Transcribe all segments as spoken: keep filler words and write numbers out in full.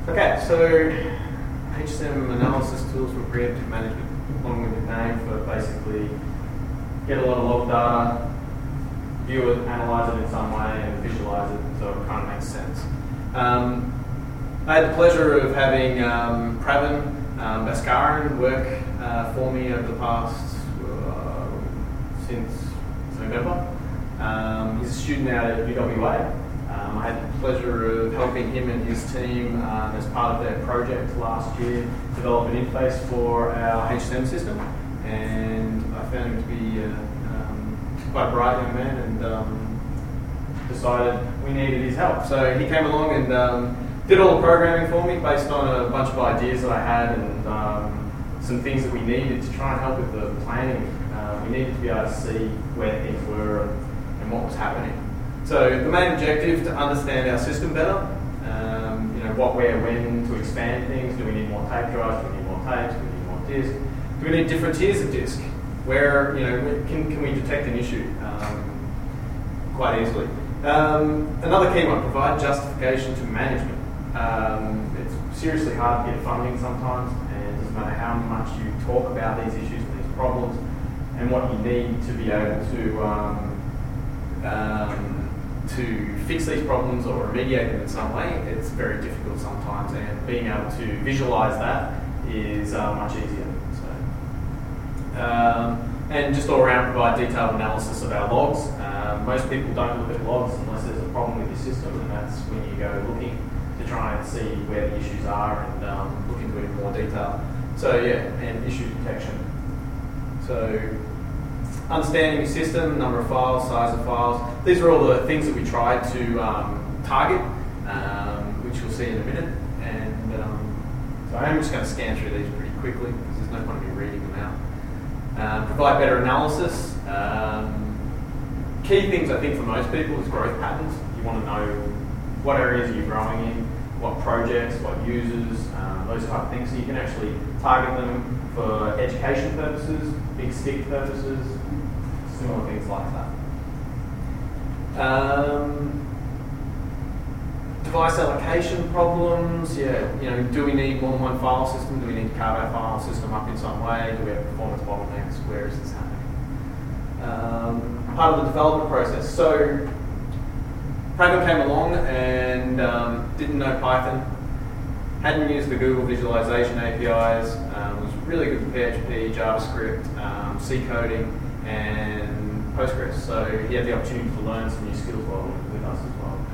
Okay, so H S M analysis tools for preemptive management. Long-winded name for basically get a lot of log data, view it, analyze it in some way, and visualize it so it kind of makes sense. Um, I had the pleasure of having um, Pravin um, Bhaskaran work uh, for me over the past, uh, since November. Um, he's a student out at U W A. Um, I had the pleasure of helping him and his team um, as part of their project last year develop an interface for our H S M system, and I found him to be uh, um, quite a bright young man, and um, decided we needed his help. So he came along and um, did all the programming for me based on a bunch of ideas that I had and um, some things that we needed to try and help with the planning. Uh, we needed to be able to see where things were and, and what was happening. So the main objective, to understand our system better, um, you know, what, where, when to expand things. Do we need more tape drives? Do we need more tapes? Do we need more disk? Do we need different tiers of disk? Where, you know, can, can we detect an issue um, quite easily? Um, another key one, provide justification to management. Um, it's seriously hard to get funding sometimes, and it doesn't matter how much you talk about these issues and these problems and what you need to be able to um, um, to fix these problems or remediate them in some way. It's very difficult sometimes, and being able to visualize that is uh, much easier. So, um, and just all around provide detailed analysis of our logs. Um, most people don't look at logs unless there's a problem with your system, and that's when you go looking to try and see where the issues are and um, look into it in more detail. So yeah, and issue detection. So understanding your system, number of files, size of files. These are all the things that we try to um, target, um, which you'll see in a minute. And um, so I'm just going to scan through these pretty quickly because there's no point in me reading them out. Um, provide better analysis. Um, key things I think for most people is growth patterns. You want to know what areas are you growing in, what projects, what users, um, those type of things. So you can actually target them for education purposes, big stick purposes, similar things like that. Um, device allocation problems, yeah, you know, do we need more than one file system? Do we need to carve our file system up in some way? Do we have performance bottlenecks? Where is this happening? Um, part of the development process. So Pravin came along and um, didn't know Python, hadn't used the Google visualization A P Is, um, was really good with P H P, JavaScript, um, C coding, and Postgres. So he had the opportunity to learn some new skills while with us as well.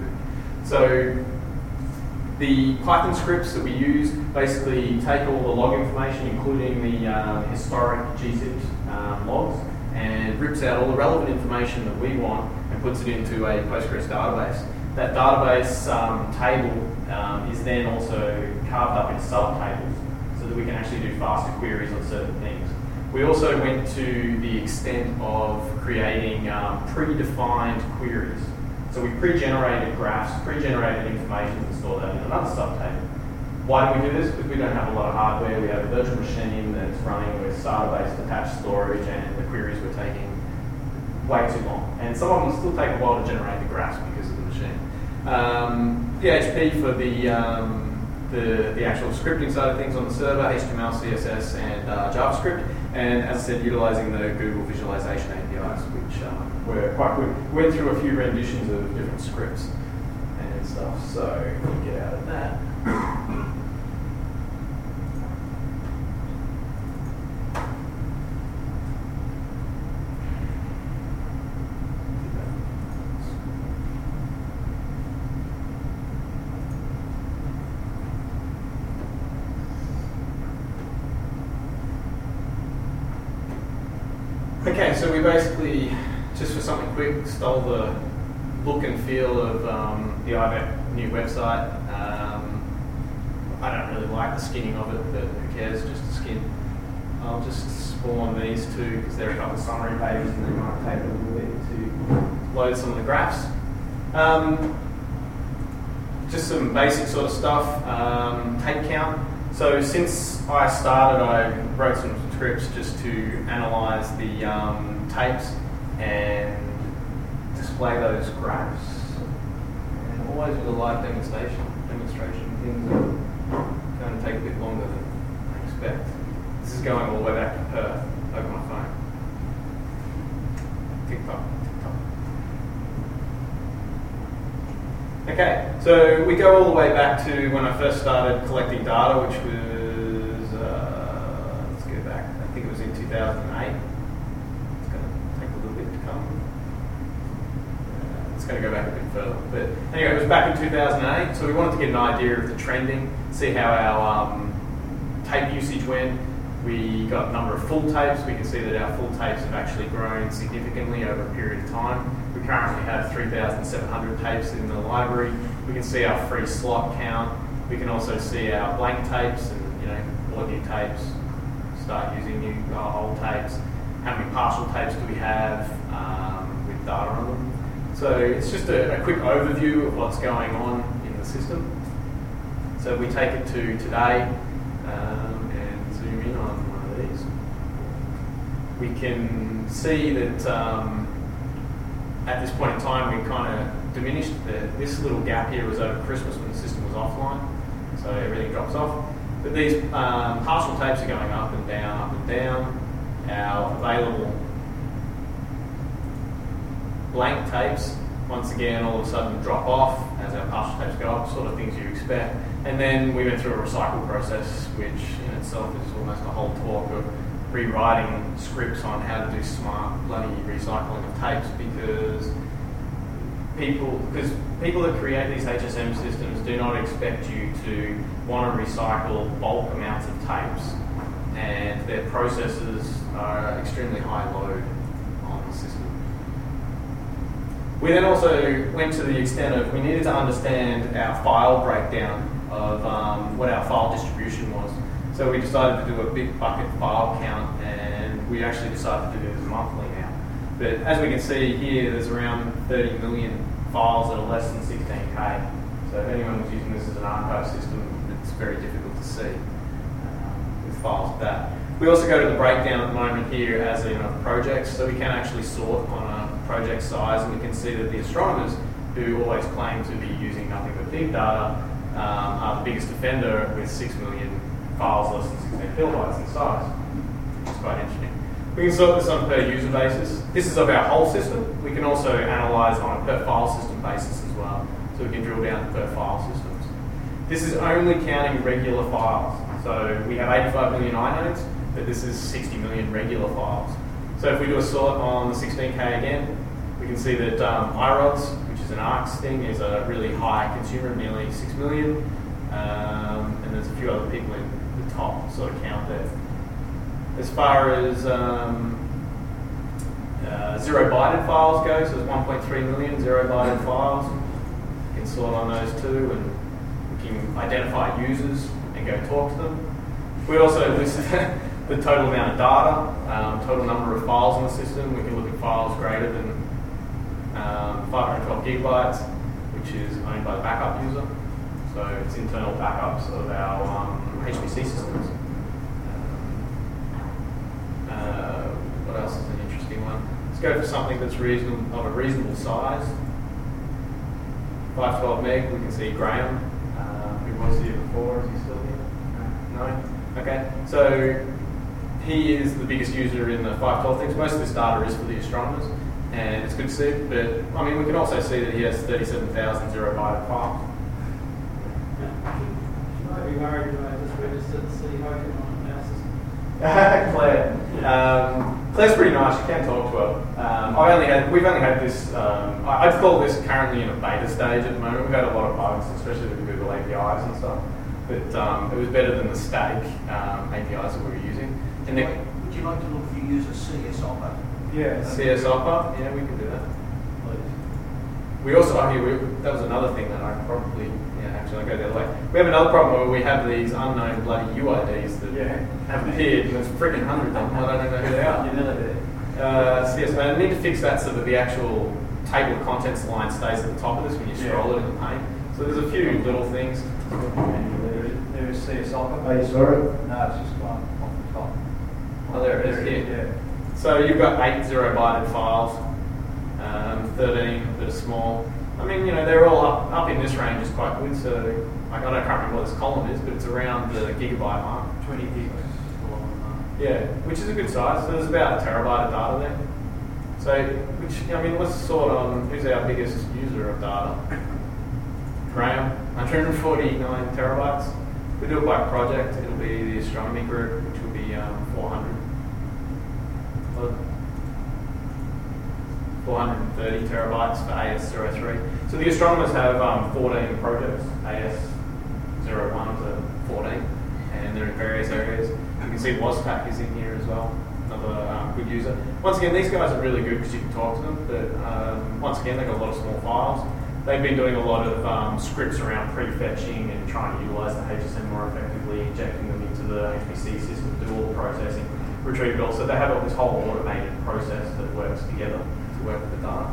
So the Python scripts that we use basically take all the log information, including the um, historic G zipped um, logs, and rips out all the relevant information that we want and puts it into a Postgres database. That database um, table um, is then also carved up into subtables so that we can actually do faster queries on certain things. We also went to the extent of creating um, predefined queries. So we pre-generated graphs, pre-generated information and store that in another subtable. Why do we do this? Because we don't have a lot of hardware. We have a virtual machine that's running with SATA-based attached storage, and the queries were taking way too long. And some of them still take a while to generate the graphs because of the machine. Um, P H P for the, um, the the actual scripting side of things on the server, H T M L, C S S, and uh, JavaScript. And as I said, utilizing the Google visualization A P Is, which um, were quite good. Went through a few renditions of different scripts and stuff. So we get out of that. Okay, so we basically, just for something quick, stole the look and feel of um, the I V E C new website. Um, I don't really like the skinning of it, but who cares, just a skin. I'll just spawn these two because they're a couple of summary pages and they might take a little bit to load some of the graphs. Um, just some basic sort of stuff, um, tape count. So since I started, I wrote some scripts just to analyze the um, tapes and display those graphs. And always with a live demonstration, demonstration things is going all the way back to Perth over my phone. TikTok, TikTok. Okay, so we go all the way back to when I first started collecting data, which was, uh, let's go back, I think it was in two thousand eight. It's going to take a little bit to come. Uh, it's going to go back a bit further. But anyway, it was back in two thousand eight, so we wanted to get an idea of the trending, see how our um, tape usage went. We got a number of full tapes. We can see that our full tapes have actually grown significantly over a period of time. We currently have three thousand seven hundred tapes in the library. We can see our free slot count. We can also see our blank tapes and, you know, what new tapes, start using new uh, old tapes. How many partial tapes do we have um, with data on them? So it's just a, a quick overview of what's going on in the system. So we take it to today. Um, Zoom in on one of these. We can see that um, at this point in time we kind of diminished. The, this little gap here was over Christmas when the system was offline, so everything drops off. But these um, partial tapes are going up and down, up and down. Our available blank tapes, once again, all of a sudden drop off as our partial tapes go up, sort of things you expect. And then we went through a recycle process, which in itself is almost a whole talk of rewriting scripts on how to do smart bloody recycling of tapes, because people, because people that create these H S M systems do not expect you to want to recycle bulk amounts of tapes, and their processes are extremely high load on the system. We then also went to the extent of we needed to understand our file breakdown of um, what our file distribution was. So we decided to do a big bucket file count, and we actually decided to do this monthly now. But as we can see here, there's around thirty million files that are less than sixteen K. So if anyone was using this as an archive system, it's very difficult to see um, with files of that. We also go to the breakdown at the moment here as in of projects, so we can actually sort on a project size, and we can see that the astronomers, who always claim to be using nothing but big data, um, are the biggest offender with six million files less than sixteen kilobytes in size, which is quite interesting. We can sort this on a per user basis. This is of our whole system. We can also analyze on a per file system basis as well, so we can drill down to per file systems. This is only counting regular files. So we have eighty-five million inodes, but this is sixty million regular files. So if we do a sort on the sixteen K again, we can see that um, I R O D S, which is an ARCS thing, is a really high consumer, nearly six million. Um, and there's a few other people in the top sort of count there. As far as um, uh, zero-byted files go, so there's one point three million zero-byted files. We can sort on those too, and we can identify users and go talk to them. We also listed the total amount of data, um, total number of files in the system. We can look at files greater than um, five hundred twelve gigabytes, which is owned by the backup user. So it's internal backups of our um, H P C systems. Um, uh, what else is an interesting one? Let's go for something that's reasonable, of a reasonable size. five twelve meg, we can see Graham, uh, who was here before. Is he still here? No? Okay. So he is the biggest user in the five twelve things. Most of this data is for the astronomers, and it's good to see. But I mean, we can also see that he has thirty-seven thousand zero-byted files. Be worried when I just registered the city hosting on our system. Claire. Um, Claire's pretty nice. You can talk to her. Um, I only had, we've only had this, um, I, I'd call this currently in a beta stage at the moment. We've had a lot of bugs, especially with the Google A P Is and stuff. But um, it was better than the static um, A P Is that we were using. And the, Would you like to look for users C S Opera? Yeah, C S Opera. Yeah, we can do that. Please. We also, I mean, we, that was another thing that I probably, yeah, actually, I'll go the other way. We have another problem where we have these unknown bloody U I Ds that yeah. have appeared, and there's freaking hundreds of them. I don't know who they are. You nearly did. Uh, so yes, I need to fix that so that the actual table of contents line stays at the top of this when you scroll yeah. it in the pane. So there's a few little things. There is C S Opera. Oh, you saw it? No, it's just one off the top. Oh, there it is here. Yeah. So you've got eight zero-byted files, um, thirteen that are small. I mean, you know, they're all up, up in this range is quite good. So like, I don't can't remember what this column is, but it's around the gigabyte mark. twenty gigs. Yeah, which is a good size. So there's about a terabyte of data there. So, which, I mean, let's sort on who's our biggest user of data. Graham, one hundred forty-nine terabytes. We do it by project. It'll be the astronomy group, which will be um, four hundred. four hundred thirty terabytes for A S zero three. So the astronomers have um, fourteen projects, A S zero one to fourteen, and they're in various areas. You can see WASPAC is in here as well, another um, good user. Once again, these guys are really good because you can talk to them, but um, once again, they've got a lot of small files. They've been doing a lot of um, scripts around prefetching and trying to utilize the H S M more effectively, injecting them into the H P C system, do all the processing, retrieve it all. So they have this whole automated process that works together to work with the data.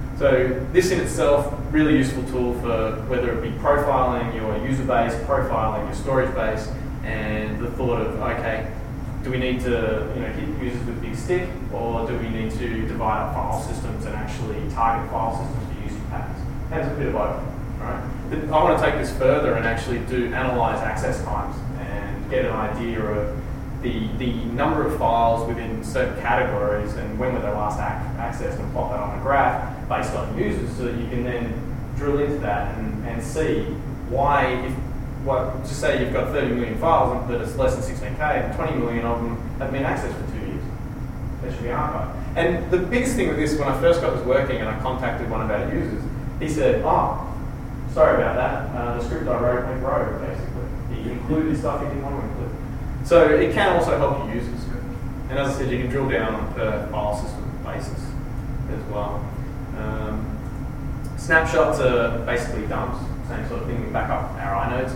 So this in itself, really useful tool for whether it be profiling your user base, profiling your storage base, and the thought of, okay, do we need to you know, hit users with a big stick, or do we need to divide up file systems and actually target file systems for using patterns? And it's a bit of both, right? But I want to take this further and actually do analyze access times and get an idea of the, the number of files within certain categories and when were they last ac accessed, and plot that on a graph based on users, so that you can then drill into that and, and see why, if what, just say you've got thirty million files that it's less than sixteen K, and twenty million of them have been accessed for two years. They should be archived. And the biggest thing with this, when I first got this working and I contacted one of our users, he said, oh, sorry about that, uh, the script I wrote went rogue, basically. He included stuff he didn't want to include. So it can also help your users. And as I said, you can drill down on a per file system basis as well. Um, snapshots are basically dumps, same sort of thing. We back up our inodes.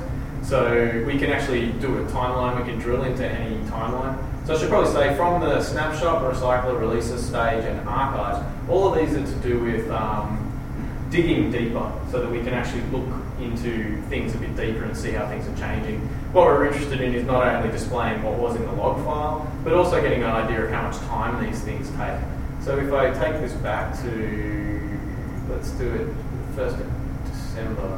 So we can actually do a timeline, we can drill into any timeline. So I should probably say from the snapshot, recycler, releases stage, and archives, all of these are to do with um, digging deeper so that we can actually look into things a bit deeper and see how things are changing. What we're interested in is not only displaying what was in the log file, but also getting an idea of how much time these things take. So if I take this back to, let's do it first of December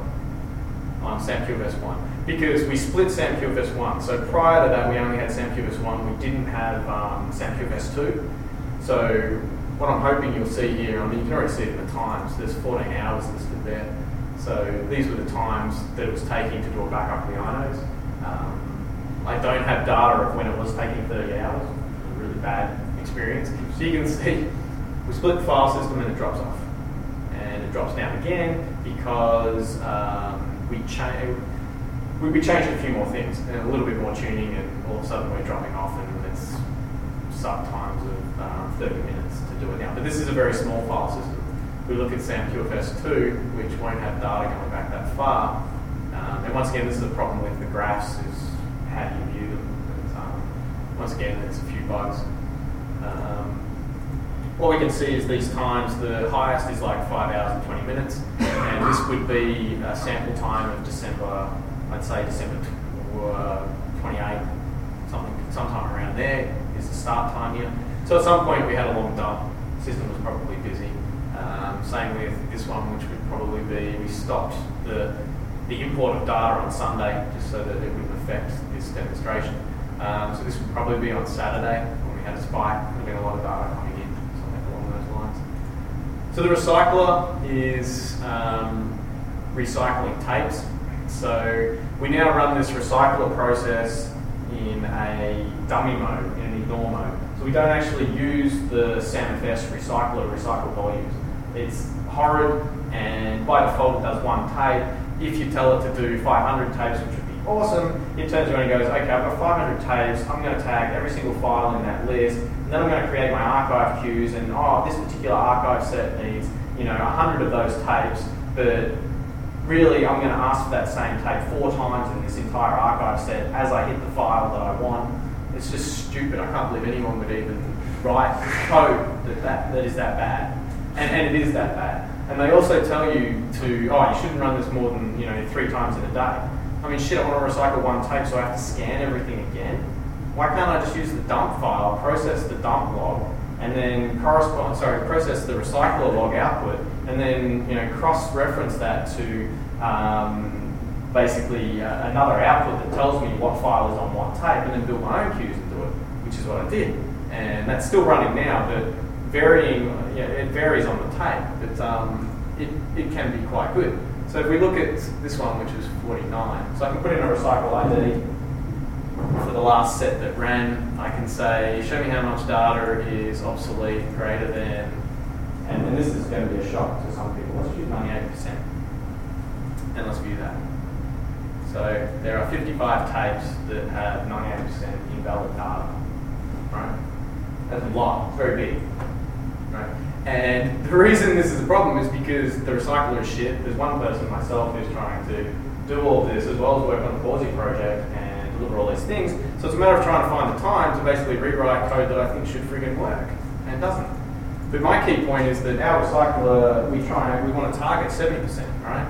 on SAMQFS one, because we split SAMQFS one. So prior to that, we only had SAMQFS one, we didn't have um, SAMQFS two. So what I'm hoping you'll see here, I mean, you can already see it in the times, there's fourteen hours listed there. So these were the times that it was taking to do a backup of the inodes. Um, I don't have data of when it was taking thirty hours, a really bad experience. So you can see, we split the file system and it drops off. And it drops down again because um, we, cha we, we changed a few more things, and a little bit more tuning, and all of a sudden we're dropping off and it's sub times of um, thirty minutes to do it now. But this is a very small file system. We look at SAMQFS two, which won't have data going back that far. Um, and once again, this is the problem with the graphs, is how do you view them? But, um, once again, there's a few bugs. Um, what we can see is these times, the highest is like five hours and twenty minutes. And this would be a sample time of December, I'd say December twenty-eighth, something, sometime around there is the start time here. So at some point we had a long dump, the system was probably busy. Um, same with this one, which would probably be, we stopped the, the import of data on Sunday just so that it wouldn't affect this demonstration. Um, so this would probably be on Saturday when we had a spike. There would have been a lot of data coming in, something along those lines. So the recycler is um, recycling tapes. So we now run this recycler process in a dummy mode, in an ignore mode. So we don't actually use the SAMFS recycler recycle volumes. It's horrid, and by default it does one tape. If you tell it to do five hundred tapes, which would be awesome, it turns around and goes, okay, I've got five hundred tapes, I'm going to tag every single file in that list, and then I'm going to create my archive queues, and oh, this particular archive set needs, you know, one hundred of those tapes, but really I'm going to ask for that same tape four times in this entire archive set as I hit the file that I want. It's just stupid. I can't believe anyone would even write code that, that, that is that bad. And, and it is that bad. And they also tell you to, oh, you shouldn't run this more than, you know, three times in a day. I mean, shit, I want to recycle one tape, so I have to scan everything again. Why can't I just use the dump file, process the dump log, and then correspond, sorry, process the recycler log output, and then, you know, cross-reference that to um, basically uh, another output that tells me what file is on what tape, and then build my own queues and do it. which is what I did. And that's still running now, but varying, yeah, it varies on the tape, but um, it, it can be quite good. So if we look at this one, which is forty-nine, so I can put in a recycle I D for the last set that ran. I can say, show me how much data is obsolete, greater than, and, and this is going to be a shock to some people. Let's use ninety-eight percent, and let's view that. So there are fifty-five tapes that have ninety-eight percent invalid data, right? That's a lot, it's very big, right? And the reason this is a problem is because the recycler is shit. There's one person, myself, who's trying to do all of this as well as work on the Pawsey project and deliver all these things. So it's a matter of trying to find the time to basically rewrite code that I think should friggin' work, and it doesn't. But my key point is that our recycler, we try, we want to target seventy percent, right?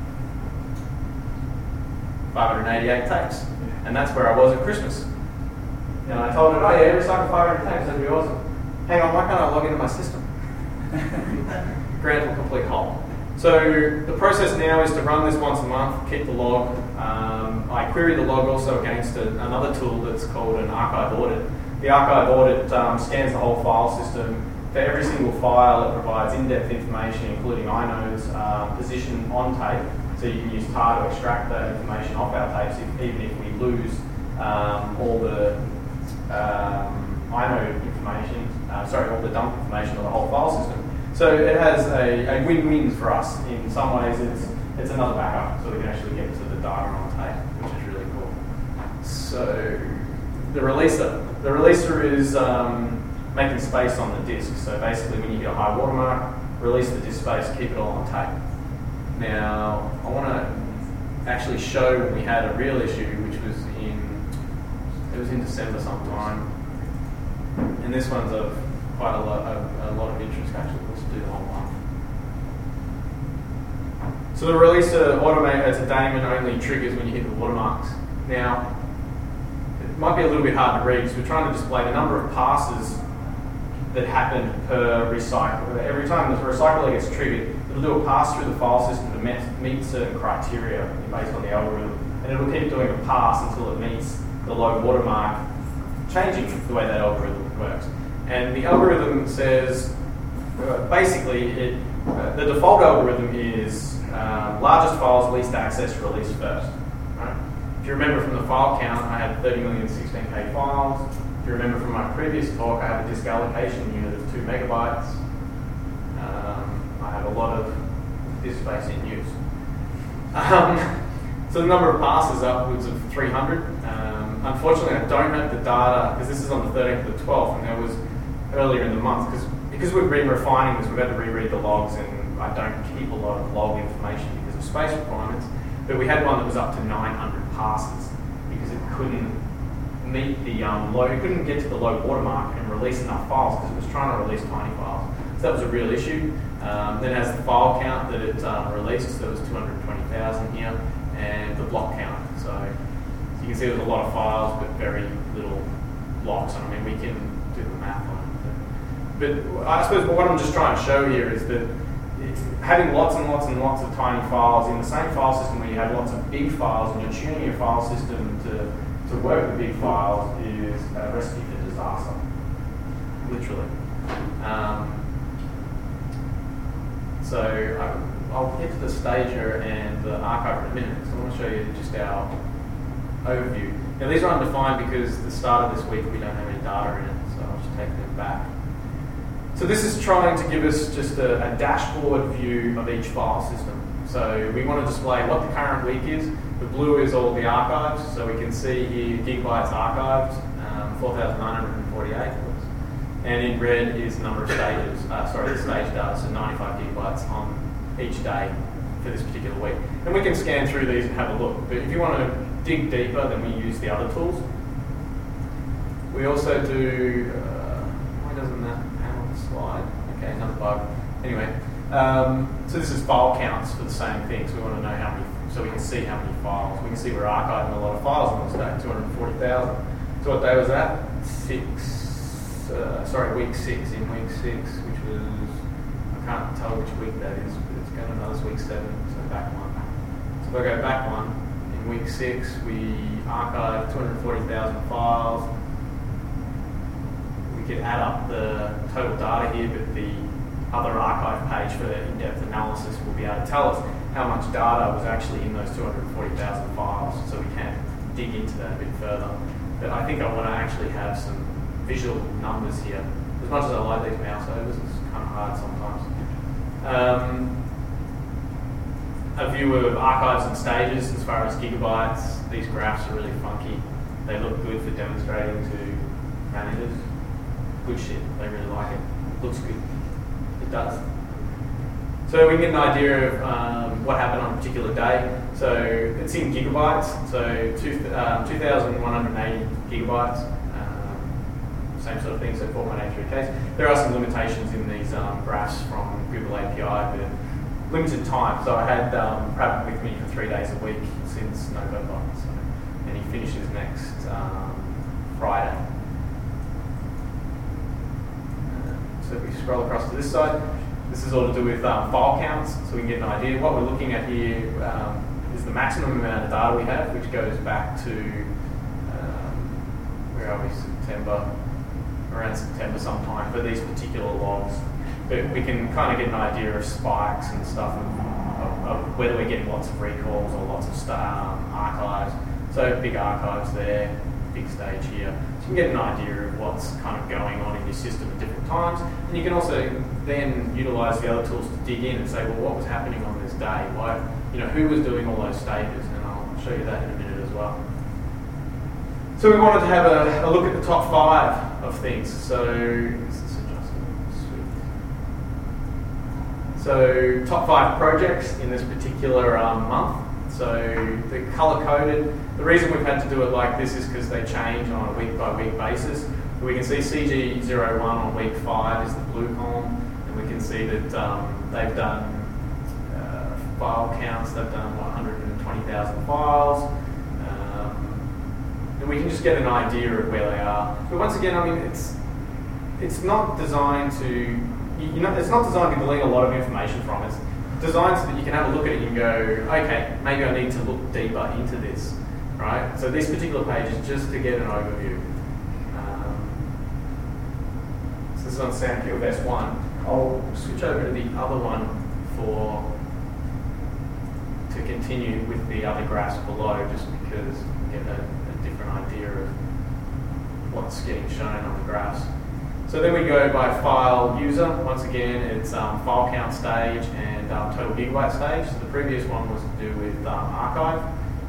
five hundred eighty-eight tapes, and that's where I was at Christmas. And I told it, oh yeah, recycle five hundred tapes, that'd be awesome. Hang on, why can't I log into my system? Grant will complete hole. So the process now is to run this once a month, keep the log. Um, I query the log also against a, another tool that's called an archive audit. The archive audit um, scans the whole file system. For every single file, it provides in-depth information, including inodes, um, position on tape, so you can use tar to extract that information off our tapes, if, even if we lose um, all the um, inode information, uh, sorry, all the dump information of the whole file system. So it has a, a win-win for us. In some ways, it's it's another backup, so we can actually get to the data on tape, which is really cool. So the releaser. The releaser is um, making space on the disk. So basically, when you get a high watermark, release the disk space, keep it all on tape. Now, I want to actually show when we had a real issue, which was in, it was in December sometime. And this one's of quite a lot, a, a lot of interest actually. Let's do the whole one. So the releaser automate as a daemon only triggers when you hit the watermarks. Now, it might be a little bit hard to read because we're trying to display the number of passes that happened per recycle. Every time the recycler gets triggered, it'll do a pass through the file system to meet, meet certain criteria based on the algorithm, and it'll keep doing a pass until it meets the low watermark, changing the way that algorithm works. And the algorithm says, uh, basically, it, uh, the default algorithm is um, largest files, least access, release first. Right? If you remember from the file count, I had thirty million sixteen K files. If you remember from my previous talk, I have a disk allocation unit of two megabytes. Um, I have a lot of disk space in use. Um, so the number of passes upwards of three hundred. Um, unfortunately, I don't have the data because this is on the thirteenth to the twelfth, and there was earlier in the month because because we've been refining this, we've had to reread the logs, and I don't keep a lot of log information because of space requirements. But we had one that was up to nine hundred passes because it couldn't meet the um, low, it couldn't get to the low watermark and release enough files because it was trying to release tiny files. So that was a real issue. Um, then it has the file count that it um, released, so there was two hundred twenty thousand here, and the block count. So, so you can see there's a lot of files, but very little blocks. And I mean, we can do the math on it. But, but I suppose what I'm just trying to show here is that it's having lots and lots and lots of tiny files in the same file system where you have lots of big files and you're tuning your file system to, to work with big files is a recipe for disaster, literally. Um, so I, I'll get to the stager and the archive in a minute, because I want to show you just our overview. Now these are undefined because the start of this week we don't have any data in it, so I'll just take them back. So this is trying to give us just a, a dashboard view of each file system. So we want to display what the current week is. The blue is all the archives, so we can see here gigabytes archived, um, four thousand nine hundred forty-eight. And in red is the number of stages, uh, sorry, the stage data, so ninety-five gigabytes on each day for this particular week. And we can scan through these and have a look. But if you want to dig deeper, then we use the other tools. We also do, uh, why doesn't that slide? Okay, another bug. Anyway, um, so this is file counts for the same thing. So we want to know how many, so we can see how many files. We can see we're archiving a lot of files on this day, two hundred forty thousand. So what day was that? Six, uh, sorry, week six. In week six, which was, I can't tell which week that is, but it's going to know it's week seven, so back one. So if I go back one, in week six, we archived two hundred forty thousand files. could add up the total data here, but the other archive page for in-depth analysis will be able to tell us how much data was actually in those two hundred forty thousand files, so we can dig into that a bit further. But I think I want to actually have some visual numbers here. As much as I like these mouse overs, it's kind of hard sometimes. Um, a view of archives and stages as far as gigabytes. These graphs are really funky. They look good for demonstrating to managers. Good shit, they really like it. Looks good. It does. So we can get an idea of um, what happened on a particular day. So it's in gigabytes, so two, um, two thousand one hundred eighty gigabytes. Um, same sort of thing, so four point eight three Ks. There are some limitations in these um, graphs from Google A P I, but limited time. So I had um, Pratt with me for three days a week since November, so, and he finishes next um, Friday. Uh, so if we scroll across to this side, this is all to do with um, file counts, so we can get an idea. What we're looking at here um, is the maximum amount of data we have, which goes back to, um, where are we, September, around September sometime for these particular logs. But we can kind of get an idea of spikes and stuff, of, of, of whether we're getting lots of recalls or lots of st- um, archives. So big archives there, big stage here. So you can get an idea of what's kind of going on in your system at different times. And you can also then utilise the other tools to dig in and say, well, what was happening on this day? Why, you know, who was doing all those stages? And I'll show you that in a minute as well. So we wanted to have a, a look at the top five of things. So is this adjustable? Sweet. So top five projects in this particular um, month. So the colour-coded, the reason we've had to do it like this is because they change on a week-by-week basis. So we can see C G zero one on week five is the blue column, and we can see that um, they've done uh, file counts, they've done one hundred twenty thousand files, um, and we can just get an idea of where they are. But once again, I mean, it's it's not designed to, you know, it's not designed to glean a lot of information from it. It's designed so that you can have a look at it and go, okay, maybe I need to look deeper into this, right? So this particular page is just to get an overview. Um, so this is on Soundcube S one. I'll switch over to the other one for to continue with the other graphs below, just because we get a, a different idea of what's getting shown on the graphs. So then we go by file user. Once again, it's um, file count stage and um, total gigabyte stage. So the previous one was to do with um, archive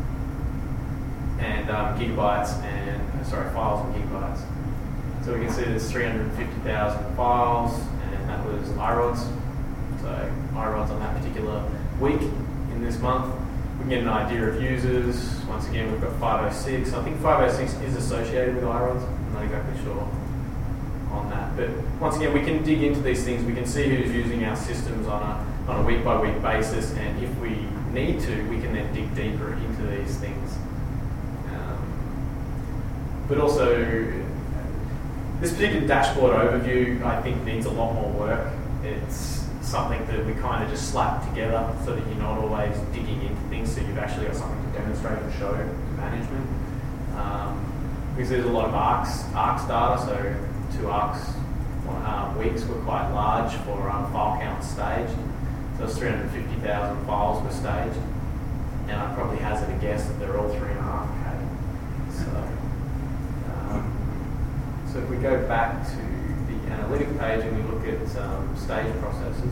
and um, gigabytes and, sorry, files and gigabytes. So we can see there's three hundred fifty thousand files, and that was I R O Ds. So I R O Ds on that particular week in this month. We can get an idea of users. Once again, we've got five oh six. I think five oh six is associated with I R O Ds. I'm not exactly sure on that, but once again, we can dig into these things. We can see who's using our systems on a on a week by week basis, and if we need to, we can then dig deeper into these things. Um, but also, this particular dashboard overview, I think, needs a lot more work. It's something that we kind of just slap together so that you're not always digging into things, so you've actually got something to demonstrate and show to management. Um, because there's a lot of ARCs, ARCs data, so two ARCs uh, weeks were quite large for um, file count stage. So it's three hundred fifty thousand files per stage. And I'd probably hazard a guess that they're all three and a half K. So, um, so if we go back to the analytic page and we look at um, stage processes,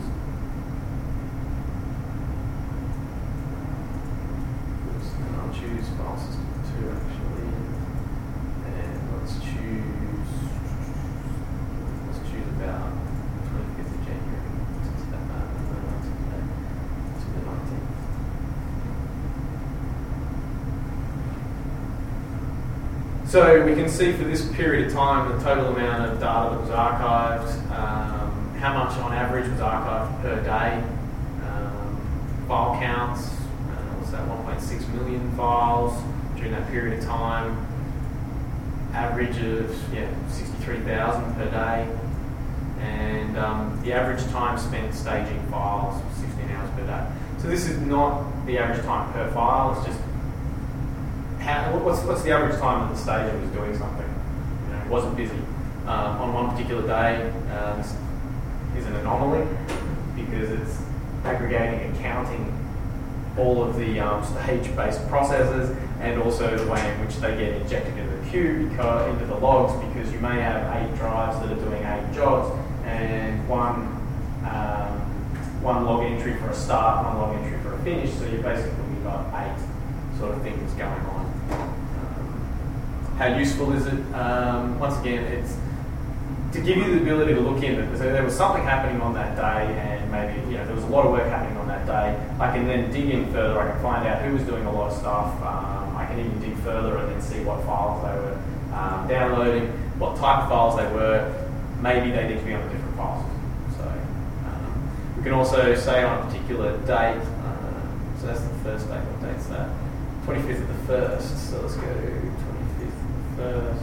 oops, and I'll choose file system two actually. And let's choose let's choose about twenty-fifth of January to the nineteenth. So we can see for this period of time the total amount of data that was archived, um, how much on average was archived per day, um, file counts, uh, what's that, one point six million files during that period of time, average of yeah sixty-three thousand per day, and um, the average time spent staging files, sixteen hours per day. So this is not the average time per file, it's just how, what's, what's the average time that the stager was doing something. You know, it wasn't busy. um, on one particular day um, is an anomaly because it's aggregating and counting all of the um, stage-based processes and also the way in which they get injected into the queue, because, into the logs, because you may have eight drives that are doing eight jobs and one um, one log entry for a start, one log entry for a finish, so you basically got eight sort of things going on. Um, how useful is it? Um, once again, it's to give you the ability to look in. So there was something happening on that day, and maybe you know there was a lot of work happening on that day. I can then dig in further. I can find out who was doing a lot of stuff. Um, I can even dig further and then see what files they were um, downloading, what type of files they were. Maybe they need to be on a different file system. So um, we can also say on a particular date. Um, so that's the first date. What date's that? twenty-fifth of the first. So let's go twenty-fifth of the first.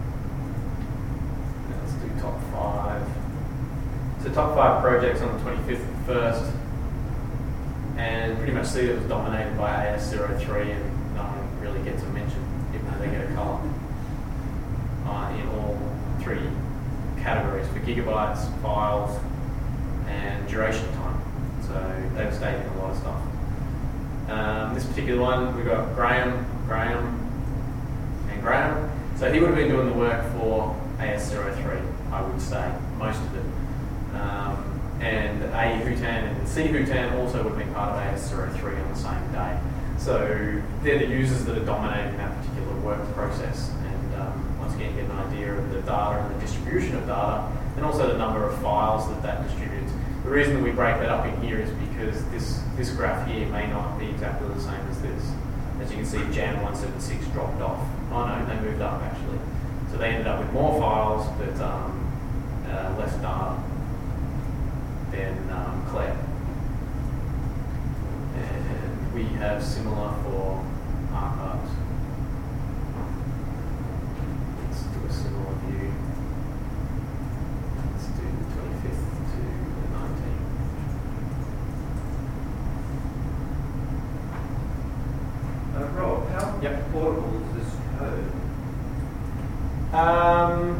Top five. So top five projects on the twenty-fifth of the first, and pretty much see it was dominated by A S zero three, and no one really gets a mention, even though they get a colour uh, in all three categories for gigabytes, files, and duration time. So they've stayed in a lot of stuff. Um, this particular one, we've got Graham, Graham, and Graham. So he would have been doing the work for A S zero three. I would say, most of it. Um, and A Hutan and C Hutan also would have been part of A S zero three on the same day. So they're the users that are dominating that particular work process. And um, once again, you get an idea of the data and the distribution of data, and also the number of files that that distributes. The reason that we break that up in here is because this, this graph here may not be exactly the same as this. As you can see, Jan one seventy-six dropped off. Oh no, they moved up actually. So they ended up with more files, but um, uh, less data than um, Claire. And we have similar for archives. Let's do a similar view. Let's do the twenty-fifth to the nineteenth. Uh, Rob, how Yep. portable is this code? Um,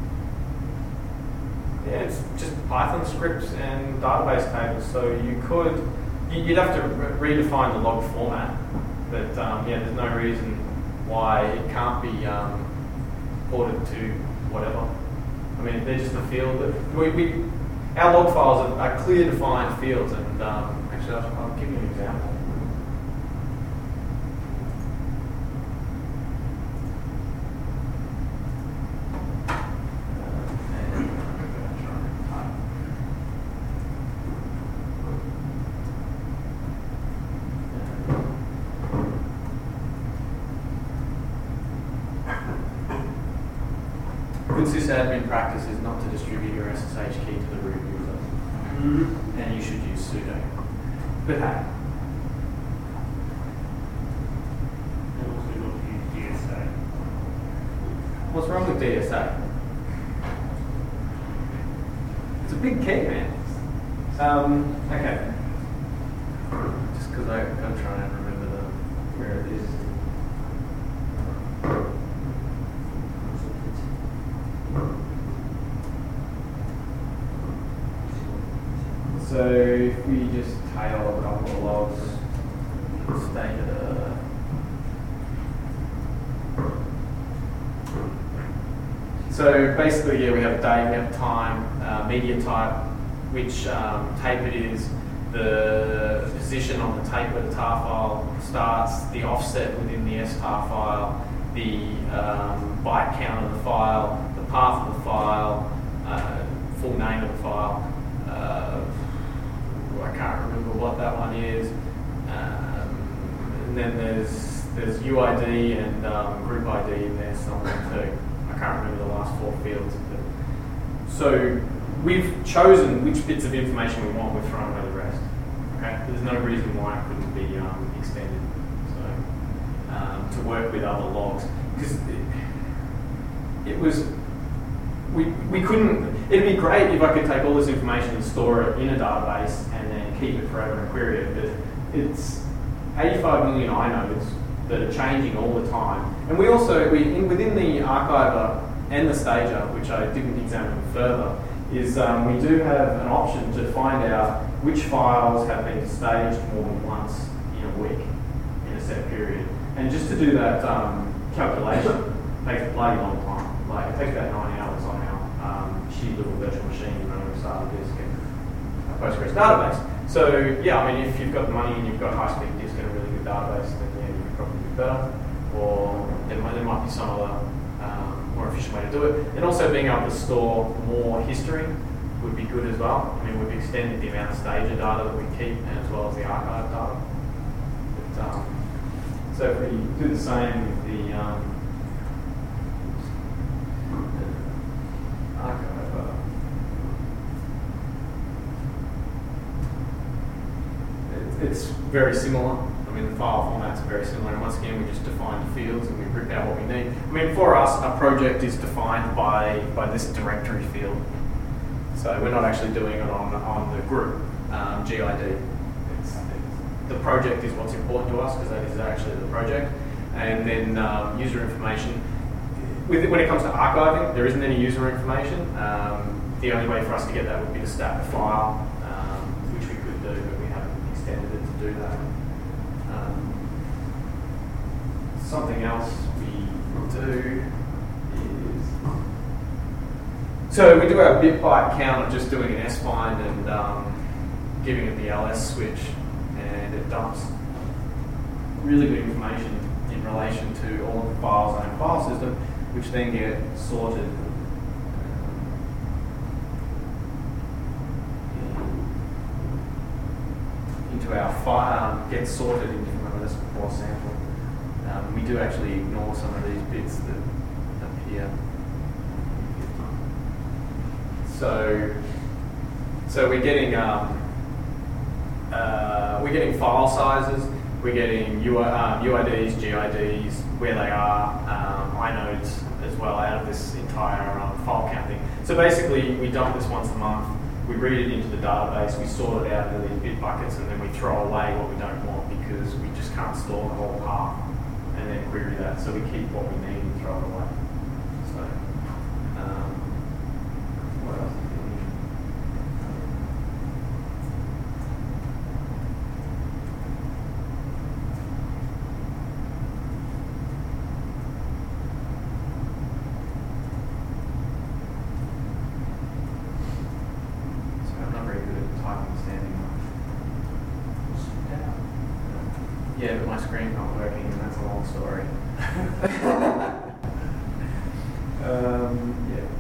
yeah, it's just Python scripts and database tables. So you could, you'd have to re- redefine the log format, but um, yeah, there's no reason why it can't be um, ported to whatever. I mean, they're just a field that we, we our log files are, are clear defined fields, and um, actually, I'll, I'll give you an example. Good sysadmin practice is not to distribute your S S H key to the root user. Mm-hmm. And you should use sudo. But hey. And also not to use D S A. What's wrong with D S A? It's a big key, man. Um, okay. Just because I've got to try and remember the, where it is. So if we just tail a couple of logs, state it a So basically, yeah, we have a day, we have time, uh, media type, which um, tape it is, the position on the tape where the tar file starts, the offset within the S tar file, the um, byte count of the file, the path of the file, uh, full name of the file. Uh, I can't remember what that one is. Um, and then there's there's U I D and um, group I D in there somewhere too. I can't remember the last four fields. But so we've chosen which bits of information we want. We're throwing away the rest. Okay, there's no reason why it couldn't be um, extended. So um, to work with other logs, because it, it was we we couldn't. It'd be great if I could take all this information and store it in a database and then keep it forever and query it. But it's eighty-five million inodes that are changing all the time. And we also, we in, within the archiver and the stager, which I didn't examine further, is um, we do have an option to find out which files have been staged more than once in a week, in a set period. And just to do that um, calculation takes a bloody long time. Like, it takes about nine hours on our um, sheet little virtual machine running a SATA disk and a Postgres database. So, yeah, I mean, if you've got the money and you've got a high-speed disk and a really good database, then yeah, you could probably do better. Or there might, there might be some other um, more efficient way to do it. And also being able to store more history would be good as well. I mean, we've extended the amount of stager data that we keep, and as well as the archive data. But, um, so if we do the same with the um, archive, uh, it, it's very similar. I mean, the file formats are very similar, and once again, we just define the fields and we rip out what we need. I mean, for us, a project is defined by, by this directory field. So we're not actually doing it on, on the group, um, G I D. It's, it's, the project is what's important to us, because that is actually the project. And then um, user information. With, when it comes to archiving, there isn't any user information. Um, the only way for us to get that would be to stat the file, um, which we could do, but we haven't extended it to do that. Um, something else we do is, so we do our bit byte count of just doing an S-find and um, giving it the L S switch, and it dumps really good information in relation to all of the files on our file system, which then get sorted into our file, um, gets sorted into this before sample. Um, we do actually ignore some of these bits that appear. So, so we're getting um, uh, we're getting file sizes, we're getting U I, um, U I Ds, G I Ds, where they are, um, inodes as well out of this entire um, file counting. So basically, we dump this once a month. We read it into the database, we sort it out into these bit buckets, and then we throw away what we don't want because we just can't store the whole path and then query that. So we keep what we need and throw it away. So, um, what else is in here? Yeah, but my screen's not working, and that's a long story. um, yeah.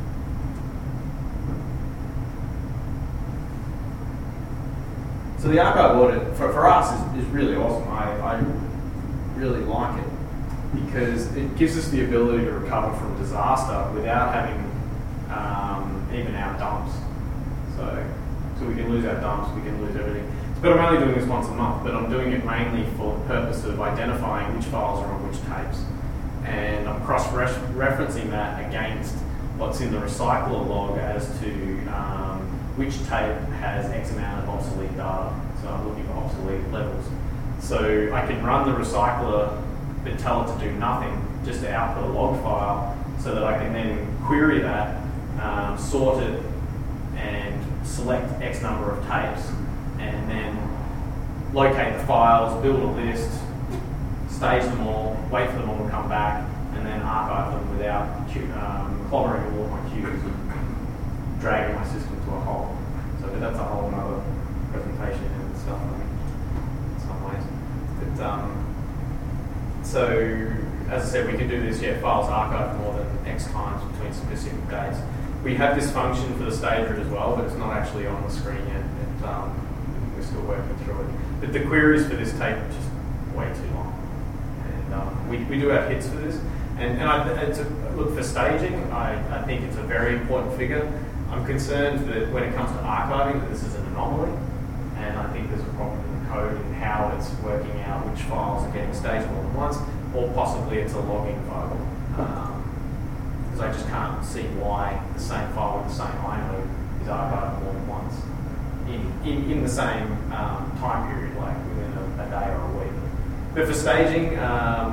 So the archive audit, for, for us, is, is really awesome. I, I really like it because it gives us the ability to recover from disaster without having um, even our dumps. So, so we can lose our dumps, we can lose everything. But I'm only doing this once a month, but I'm doing it mainly for the purpose of identifying which files are on which tapes. And I'm cross-referencing that against what's in the recycler log as to um, which tape has X amount of obsolete data. So I'm looking for obsolete levels. So I can run the recycler, but tell it to do nothing, just to output a log file, so that I can then query that, um, sort it, and select X number of tapes, and then locate the files, build a list, stage them all, wait for them all to come back, and then archive them without um, clobbering all of my queues and dragging my system to a halt. So that's a whole other presentation in itself, I think, in some ways. But, um, so, as I said, we can do this, yeah, files archived more than X times between specific dates. We have this function for the stager as well, but it's not actually on the screen yet. It, um, we're still working through it. But the queries for this tape are just way too long. And um, we, we do have hits for this. And, and I, it's a, look, for staging, I, I think it's a very important figure. I'm concerned that when it comes to archiving, that this is an anomaly. And I think there's a problem in the code in how it's working out which files are getting staged more than once, or possibly it's a logging bug. Because um, I just can't see why the same file with the same inode is archived more than once in, in, in the same um, time period, like within a, a day or a week. But for staging, um,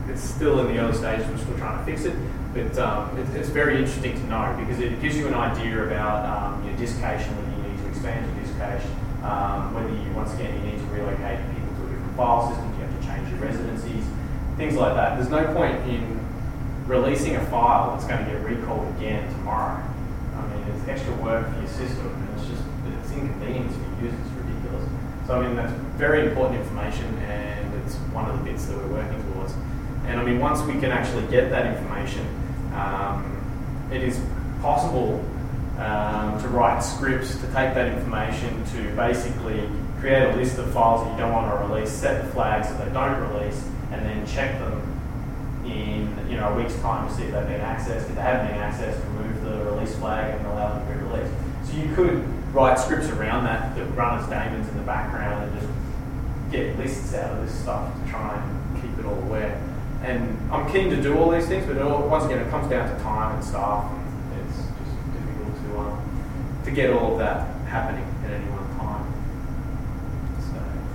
it's still in the early stages. We're still trying to fix it, but um, it, it's very interesting to know because it gives you an idea about um, your disk cache and whether you need to expand your disk cache, um, whether you once again you need to relocate people to a different file system, you have to change your residencies, things like that. There's no point in releasing a file that's going to get recalled again tomorrow. I mean, it's extra work for your system, and it's just it's inconvenience for users. It's ridiculous. So I mean, that's very important information, and it's one of the bits that we're working towards. And I mean, once we can actually get that information, um, it is possible um, to write scripts to take that information to basically create a list of files that you don't want to release, set the flags that they don't release, and then check them in you know a week's time to see if they've been accessed. If they haven't been accessed, remove the release flag and allow them to be released. So you could write scripts around that that run as daemons in the background and just get lists out of this stuff to try and keep it all aware. And I'm keen to do all these things, but it all, once again, it comes down to time and staff. And it's just difficult to um, to get all of that happening at any one time. So,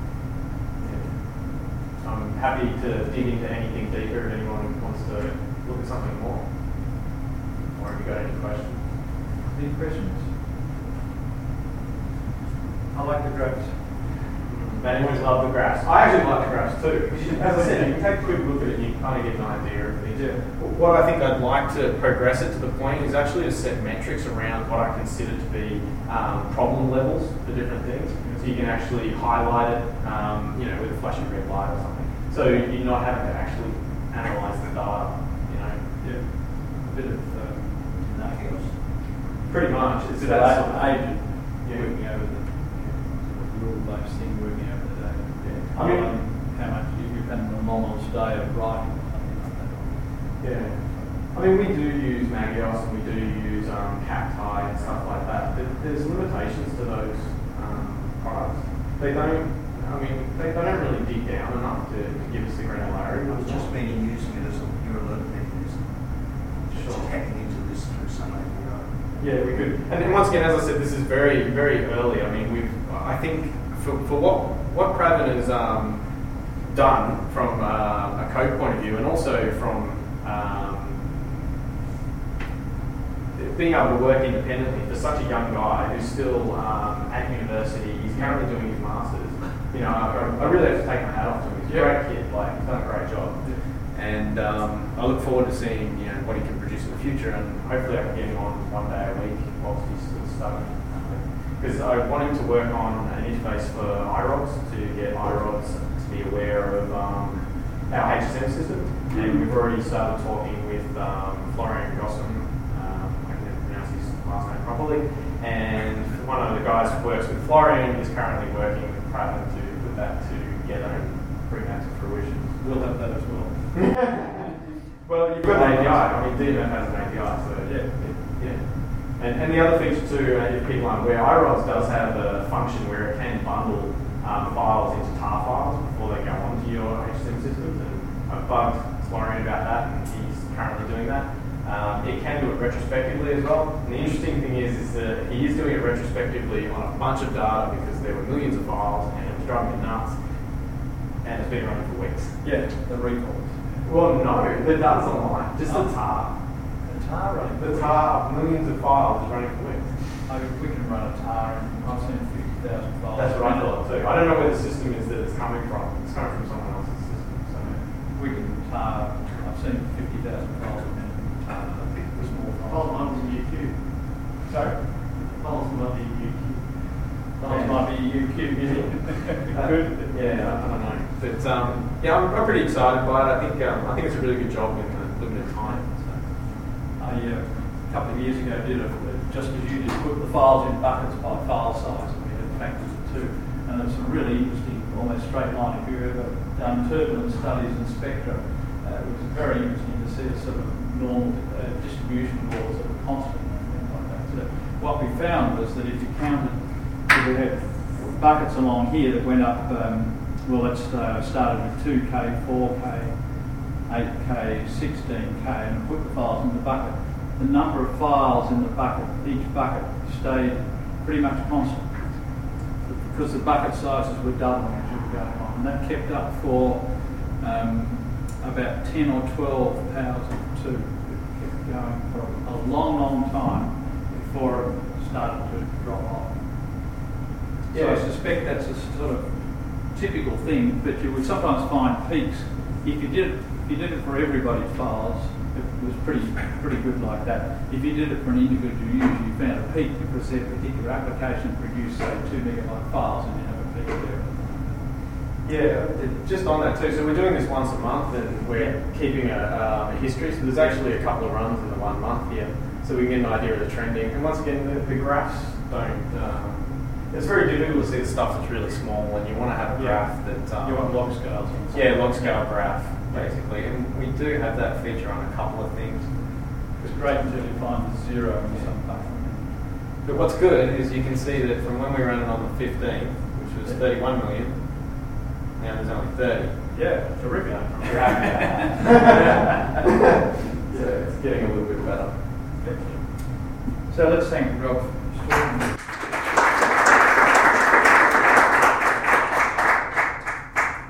yeah. I'm happy to dig into anything deeper if anyone wants to look at something more. Or have you got any questions? Any questions? I like the graphs. Anyone love the graphs? I actually like the graphs too. As I said, you can take a quick look at it and you kind of get an idea of things. Yeah. What I think I'd like to progress it to the point is actually to set metrics around what I consider to be um, problem levels for different things. So you can actually highlight it, um, you know, with a flashing red light or something. So you're not having to actually analyze the data, you know. Yeah. A bit of um, nagging. Pretty much. It's It's that about sort of- agent Yeah. working over the sort of rule-based thing, working over the data. Yeah. I mean, how much you, you've had an anomalous day of writing or something like that. yeah. I mean, we do use Magios and we do use um, Cacti and stuff like that, but there's limitations to those um, products. They don't, I mean, they, they don't really dig down enough to, to give us the granularity. I was just meaning using it as a pure alert mechanism. Just Sure. hacking into this through some A P I. Yeah, we could. And then once again, as I said, this is very, very early. I mean, we've, I think for, for what, what Praven has um, done from uh, a code point of view and also from um, being able to work independently for such a young guy who's still um, at university, he's currently doing his master's. You know, I, I really have to take my hat off to him. He's a great kid, like he's done a great job. And um, I look forward to seeing you know what he can produce in the future, and hopefully I can get him on one day a week whilst he's still studying. Because I want him to work on an interface for I R O D S to get I R O D S to be aware of um, our H S M system, and we've already started talking with um, Florian Gossam. Last name properly, and one of the guys who works with Florian is currently working with Praven to put that together and bring that to fruition. We'll have that as well. Well, you've got an A P I. I mean, D M F has an A P I, so Yeah. it, yeah. And, and the other feature too, uh, if people aren't aware, I R O D S does have a function where it can bundle um, files into tar files before they go onto your H S M systems, and I've bugged Florian about that, and he's currently doing that. Um, it can do it retrospectively as well. And the interesting thing is, is that he is doing it retrospectively on a bunch of data because there were millions of files and it was driving me nuts. And it's been running for weeks. Yeah, the recalls. Well, no, the data's online. Just the tar. The tar running. The tar of millions of files is running for weeks. I mean, we can run a tar and I've seen fifty thousand files. That's what I thought too. I don't know where the system is that it's coming from. It's coming from someone else's system. So We can tar, I've seen fifty thousand files a minute. tar, I think it was more Files files. might be U Q. Sorry? Files might be U Q. Files might be U Q, Uh, Good. Yeah, I don't know. But um, yeah, I'm, I'm pretty excited by it. I think um, I think it's a really good job in the limited time. So. I, uh, a couple of years ago, did it just as you did, put the files in buckets by file size, and we had factors of two. And it's a really interesting, almost straight line. If you've ever done turbulence studies in Spectra, uh, it was very interesting to see a sort of normal uh, distribution laws that were constant and things like that. So what we found was that if you counted, we had buckets along here that went up, um, well, it uh, started with two K, four K, eight K, sixteen K, and put the files in the bucket. The number of files in the bucket, each bucket, stayed pretty much constant because the bucket sizes were doubling as you were going on, and that kept up for um, about ten or twelve thousand too. It kept going for a long, long time before it started to drop off. So I Yeah. suspect that's a sort of typical thing, but you would sometimes find peaks. If you did it, if you did it for everybody's files, it was pretty pretty good like that. If you did it for an individual user, you found a peak because their particular application produced, say, two megabyte files, and you have a peak there. Yeah, it- just on that too. So we're doing this once a month, and we're keeping a, uh, a history. So there's actually a couple of runs in the one month here, so we can get an idea of the trending. And once again, the, the graphs don't. Um, it's very difficult to see the stuff that's really small, and you want to have a graph that. Um, You want log scales. and stuff. Yeah, log scale graph basically, and we do have that feature on a couple of things. It's great until you find the zero in some platform. But what's good is you can see that from when we ran it on the fifteenth, which was thirty-one million, now there's only thirty. Yeah, terrific. So it's getting a little bit better. So let's thank Rob